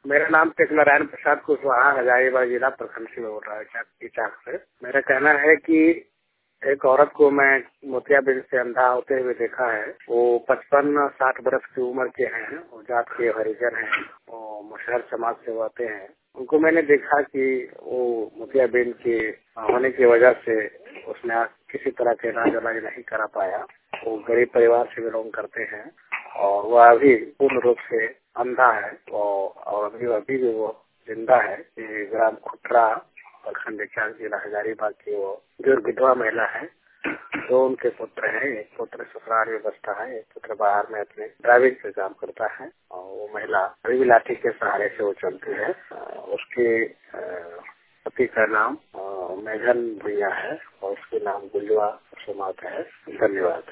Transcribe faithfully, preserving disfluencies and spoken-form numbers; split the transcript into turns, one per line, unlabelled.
मेरा नाम टेक नारायण प्रसाद कुशवाहा हजारीबाग जिला प्रखंड से बोल रहा है इचाक से। मेरा कहना है कि एक औरत को मैं मोतियाबिंद से अंधा होते हुए देखा है। वो पचपन साठ बरस की उम्र के हैं, वो जात के हरिजन हैं, वो मुसहर समाज से आते हैं। उनको मैंने देखा कि वो मोतियाबिंद के होने की वजह से उसने किसी तरह के इलाज इलाज नहीं करा पाया। वो गरीब परिवार से बिलोंग करते हैं और वह अभी पूर्ण रूप से अंधा है और अभी अभी भी वो जिंदा है। ग्राम खुटरा प्रखंड इचाक जिला हजारीबाग की वो जो विधवा महिला है। दो उनके पुत्र हैं, एक पुत्र ससुराल में बसता है, एक पुत्र बाहर में अपने ड्राइविंग का काम करता है और वो महिला अभी भी लाठी के सहारे से वो चलती है। उसके पति का नाम मेघन भैया है और उसके नाम गुलवा समात है। धन्यवाद।